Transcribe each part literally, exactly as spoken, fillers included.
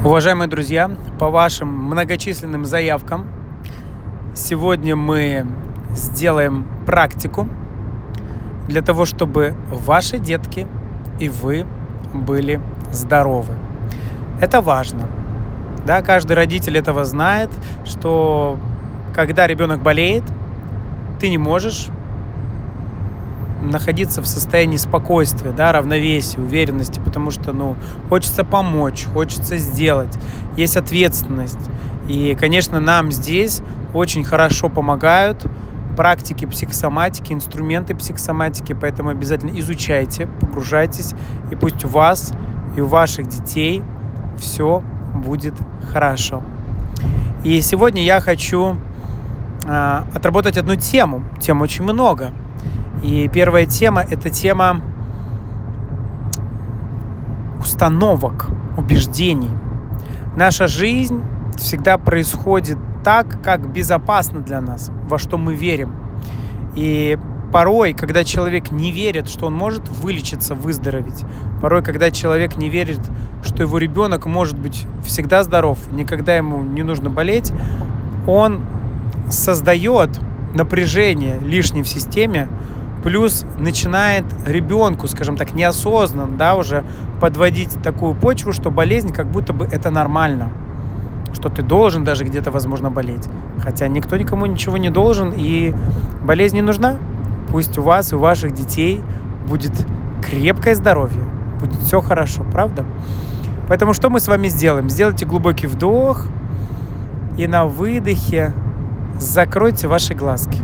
Уважаемые друзья, по вашим многочисленным заявкам, сегодня мы сделаем практику для того, чтобы ваши детки и вы были здоровы. Это важно. Да, каждый родитель этого знает, что когда ребенок болеет, ты не можешь находиться в состоянии спокойствия, да, равновесия, уверенности, потому что, ну, хочется помочь, хочется сделать, есть ответственность. И, конечно, нам здесь очень хорошо помогают практики психосоматики, инструменты психосоматики, поэтому обязательно изучайте, погружайтесь, и пусть у вас и у ваших детей все будет хорошо. И сегодня я хочу э, отработать одну тему, тем очень много. И первая тема – это тема установок, убеждений. Наша жизнь всегда происходит так, как безопасно для нас, во что мы верим. И порой, когда человек не верит, что он может вылечиться, выздороветь, порой, когда человек не верит, что его ребенок может быть всегда здоров, никогда ему не нужно болеть, он создает напряжение лишнее в системе, плюс начинает ребенку, скажем так, неосознанно, да, уже подводить такую почву, что болезнь как будто бы это нормально, что ты должен даже где-то, возможно, болеть. Хотя никто никому ничего не должен, и болезнь не нужна. Пусть у вас и у ваших детей будет крепкое здоровье, будет все хорошо, правда? Поэтому что мы с вами сделаем? Сделайте глубокий вдох и на выдохе закройте ваши глазки.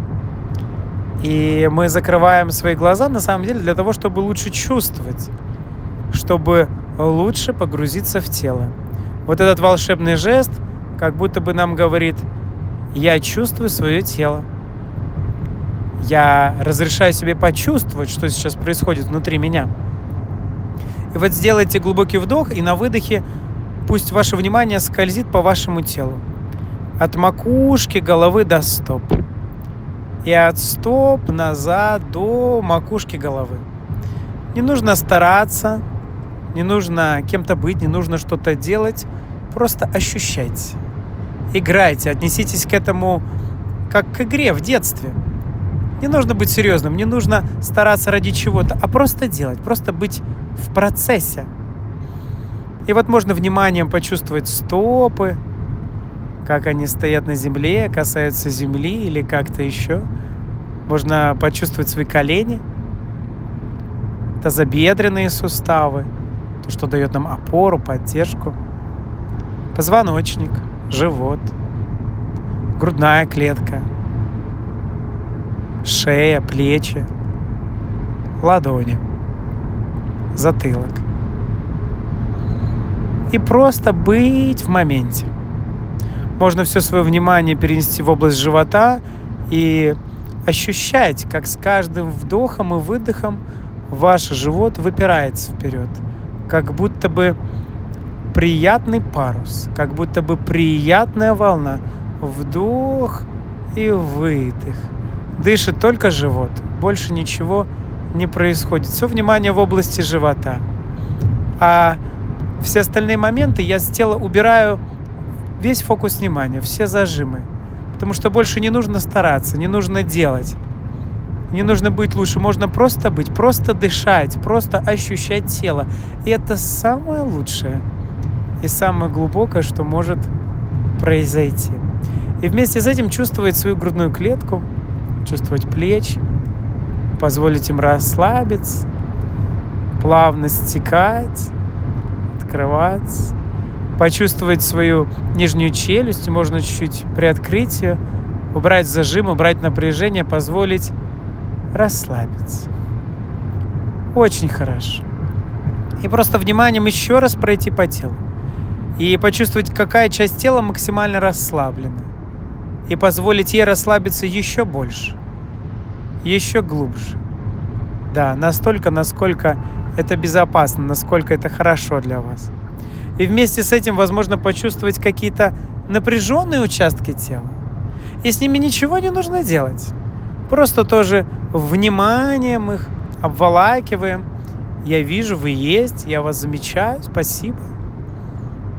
И мы закрываем свои глаза, на самом деле, для того, чтобы лучше чувствовать, чтобы лучше погрузиться в тело. Вот этот волшебный жест как будто бы нам говорит: я чувствую свое тело. Я разрешаю себе почувствовать, что сейчас происходит внутри меня. И вот сделайте глубокий вдох, и на выдохе пусть ваше внимание скользит по вашему телу. От макушки головы до стоп. И от стоп назад до макушки головы. Не нужно стараться, не нужно кем-то быть, не нужно что-то делать. Просто ощущайте. Играйте, отнеситесь к этому как к игре в детстве. Не нужно быть серьезным, не нужно стараться ради чего-то, а просто делать, просто быть в процессе. И вот можно вниманием почувствовать стопы, как они стоят на земле, касаются земли или как-то еще. Можно почувствовать свои колени, тазобедренные суставы, то, что дает нам опору, поддержку, позвоночник, живот, грудная клетка, шея, плечи, ладони, затылок. И просто быть в моменте. Можно все свое внимание перенести в область живота и ощущать, как с каждым вдохом и выдохом ваш живот выпирается вперед. Как будто бы приятный парус, как будто бы приятная волна. Вдох и выдох. Дышит только живот, больше ничего не происходит. Все внимание в области живота. А все остальные моменты я с тела убираю весь фокус внимания, все зажимы. Потому что больше не нужно стараться, не нужно делать, не нужно быть лучше. Можно просто быть, просто дышать, просто ощущать тело. И это самое лучшее и самое глубокое, что может произойти. И вместе с этим чувствовать свою грудную клетку, чувствовать плечи, позволить им расслабиться, плавно стекать, открываться. Почувствовать свою нижнюю челюсть, можно чуть-чуть приоткрыть ее, убрать зажим, убрать напряжение, позволить расслабиться. Очень хорошо. И просто вниманием еще раз пройти по телу. И почувствовать, какая часть тела максимально расслаблена. И позволить ей расслабиться еще больше, еще глубже. Да, настолько, насколько это безопасно, насколько это хорошо для вас. И вместе с этим, возможно, почувствовать какие-то напряженные участки тела. И с ними ничего не нужно делать. Просто тоже вниманием их обволакиваем. Я вижу, вы есть, я вас замечаю, спасибо.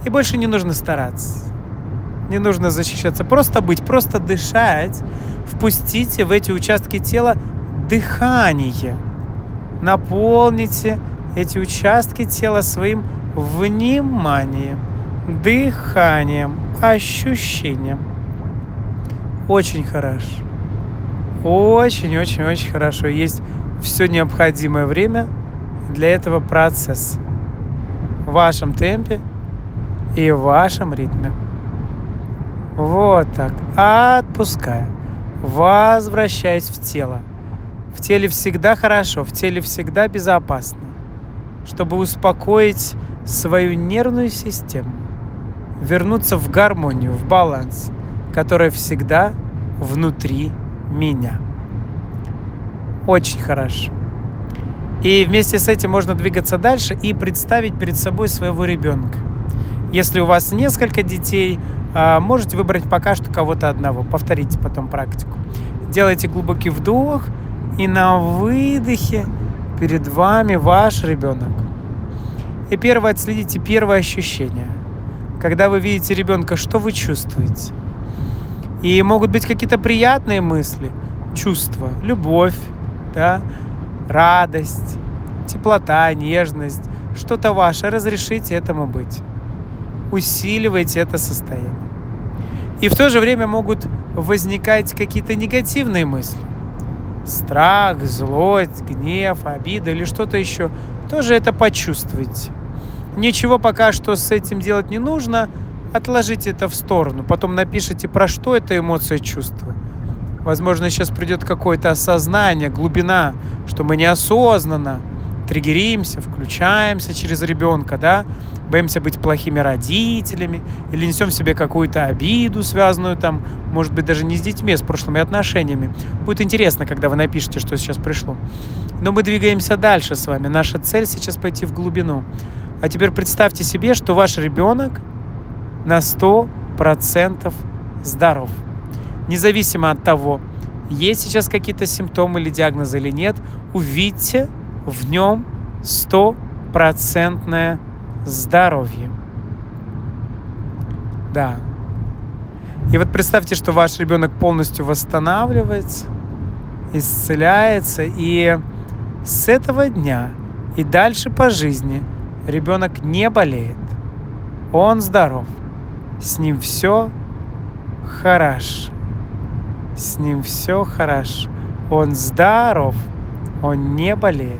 И больше не нужно стараться. Не нужно защищаться. Просто быть, просто дышать. Впустите в эти участки тела дыхание. Наполните эти участки тела своим вниманием, дыханием, ощущением. Очень хорошо. Очень-очень-очень хорошо. Есть все необходимое время для этого процесса. В вашем темпе и в вашем ритме. Вот так. Отпуская. Возвращаясь в тело. В теле всегда хорошо, в теле всегда безопасно. Чтобы успокоить свою нервную систему. Вернуться в гармонию, в баланс, который всегда внутри меня. Очень хорошо. И вместе с этим можно двигаться дальше и представить перед собой своего ребенка. Если у вас несколько детей, можете выбрать пока что кого-то одного. Повторите потом практику. Делайте глубокий вдох, и на выдохе перед вами ваш ребенок. И первое, отследите первое ощущение. Когда вы видите ребенка, что вы чувствуете? И могут быть какие-то приятные мысли, чувства, любовь, да, радость, теплота, нежность, что-то ваше. Разрешите этому быть. Усиливайте это состояние. И в то же время могут возникать какие-то негативные мысли. Страх, злость, гнев, обида или что-то еще. Тоже это почувствуйте. Ничего пока что с этим делать не нужно. Отложите это в сторону. Потом напишите, про что эта эмоция, чувство. Возможно, сейчас придет какое-то осознание, глубина, что мы неосознанно триггеримся, включаемся через ребенка, да, боимся быть плохими родителями или несем в себе какую-то обиду, связанную там, может быть, даже не с детьми, а с прошлыми отношениями. Будет интересно, когда вы напишете, что сейчас пришло. Но мы двигаемся дальше с вами. Наша цель сейчас пойти в глубину. А теперь представьте себе, что ваш ребенок на сто процентов здоров. Независимо от того, есть сейчас какие-то симптомы или диагнозы или нет, увидьте в нем стопроцентное здоровье. Да. И вот представьте, что ваш ребенок полностью восстанавливается, исцеляется, и с этого дня и дальше по жизни ребенок не болеет. Он здоров. С ним все хорошо. С ним все хорошо. Он здоров. Он не болеет.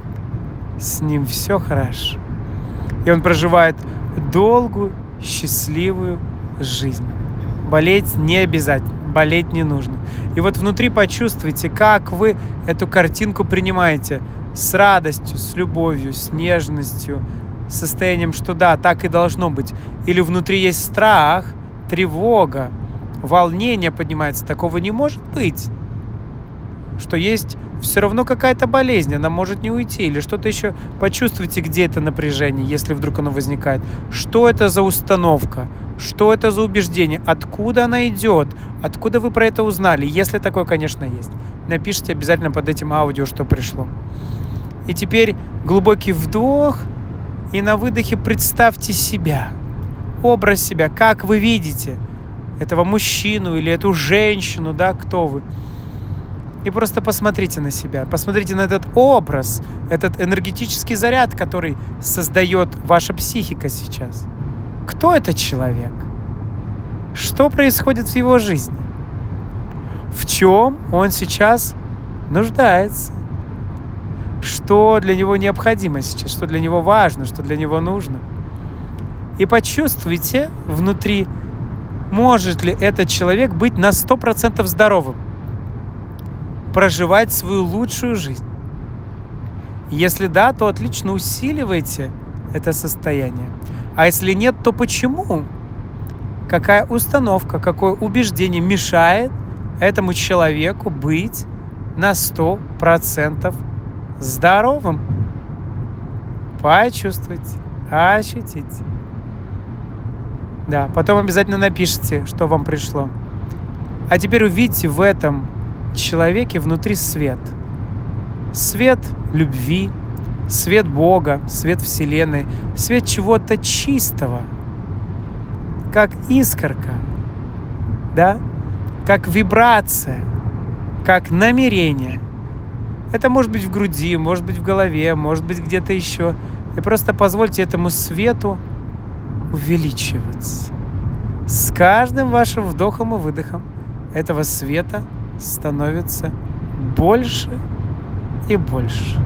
С ним все хорошо. И он проживает долгую, счастливую жизнь. Болеть не обязательно. Болеть не нужно. И вот внутри почувствуйте, как вы эту картинку принимаете. С радостью, с любовью, с нежностью, с состоянием, что да, так и должно быть. Или внутри есть страх, тревога, волнение поднимается. Такого не может быть. Что есть все равно какая-то болезнь, она может не уйти. Или что-то еще. Почувствуйте, где это напряжение, если вдруг оно возникает. Что это за установка? Что это за убеждение? Откуда она идет? Откуда вы про это узнали? Если такое, конечно, есть. Напишите обязательно под этим аудио, что пришло. И теперь глубокий вдох. И на выдохе представьте себя. Образ себя. Как вы видите этого мужчину или эту женщину, да, кто вы. И просто посмотрите на себя. Посмотрите на этот образ, этот энергетический заряд, который создает ваша психика сейчас. Кто этот человек? Что происходит в его жизни? В чем он сейчас нуждается? Что для него необходимо сейчас? Что для него важно? Что для него нужно? И почувствуйте внутри, может ли этот человек быть на сто процентов здоровым? Проживать свою лучшую жизнь. Если да, то отлично усиливайте это состояние. А если нет, то почему? Какая установка, какое убеждение мешает этому человеку быть на сто процентов здоровым? Почувствуйте, ощутите. Да, потом обязательно напишите, что вам пришло. А теперь увидите в этом человеке внутри свет. Свет любви, свет Бога, свет Вселенной, свет чего-то чистого, как искорка, да, как вибрация, как намерение. Это может быть в груди, может быть в голове, может быть где-то еще. И просто позвольте этому свету увеличиваться. С каждым вашим вдохом и выдохом этого света становится больше и больше.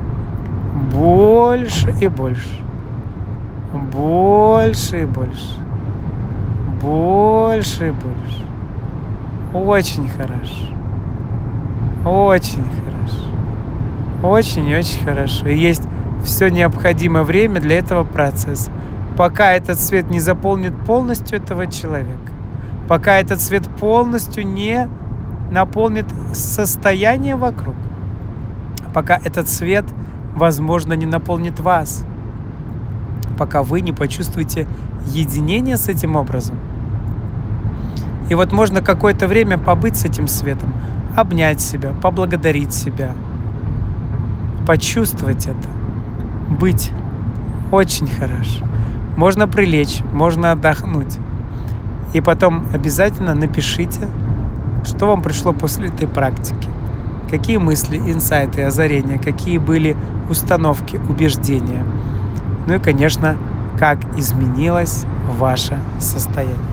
Больше и больше. Больше и больше. Больше и больше. Очень хорошо. Очень хорошо. Очень и очень хорошо. И есть все необходимое время для этого процесса. Пока этот свет не заполнит полностью этого человека. Пока этот свет полностью не наполнит состояние вокруг. Пока этот свет, возможно, не наполнит вас. Пока вы не почувствуете единение с этим образом. И вот можно какое-то время побыть с этим светом, обнять себя, поблагодарить себя, почувствовать это, быть. Очень хорошо. Можно прилечь, можно отдохнуть. И потом обязательно напишите, что вам пришло после этой практики. Какие мысли, инсайты, озарения, какие были установки, убеждения. Ну и, конечно, как изменилось ваше состояние.